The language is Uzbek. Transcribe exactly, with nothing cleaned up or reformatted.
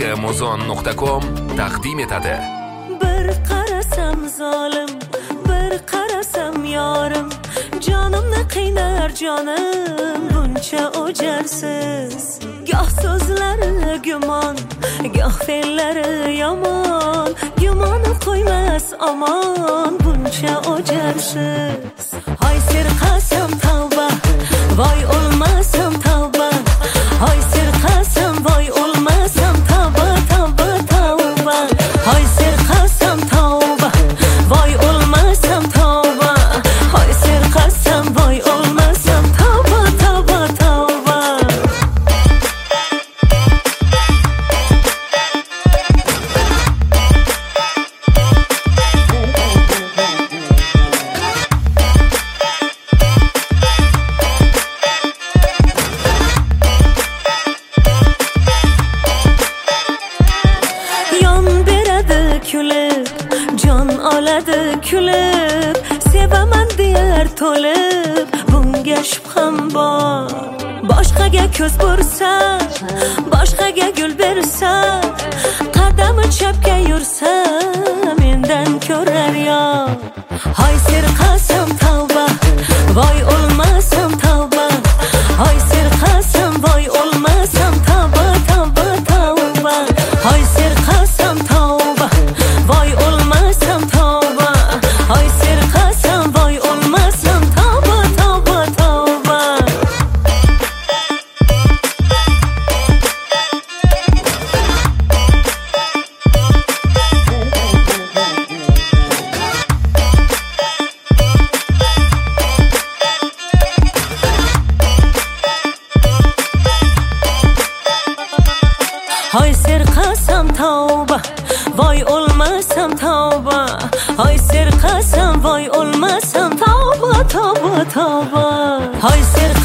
amazon nuqta com taqdim etadi. Bir qarasam zolim, bir qarasam yorim, jonimni qiynar jonim buncha o'jarsiz. Goh so'zlari gumon, goh fe'llari yomon, gumoni qo'ymas omon buncha o'jarsiz. Hoy serqasam tavba, voy o'lmasam tavba, hoy serqasam voy o'lmasam tavba tavba tavba, hoy serqasam tavba, voy o'lmasam tavba, hoy serqasam voy o'lmasam tavba tavba tavba. Kulib, jon oladi kulib, sevaman deyar to'lib, bunga shubham bor. Boshqaga ko'z bursa, boshqaga gul bersa, qadami chapga yursa, mendan ko'rar yo. Hoy serqasam tavba, voy o'lmasam tavba, hoy serqasam voy o'lmasam tavba tavba tavba, hoy serqasam tavba, voy o'lmasam tavba, hoy serqasam voy o'lmasam tavba tavba tavba. Hoy serqasam tavba, voy o'lmasam tavba, hoy serqasam voy o'lmasam tavba tavba tavba, hoy serqasam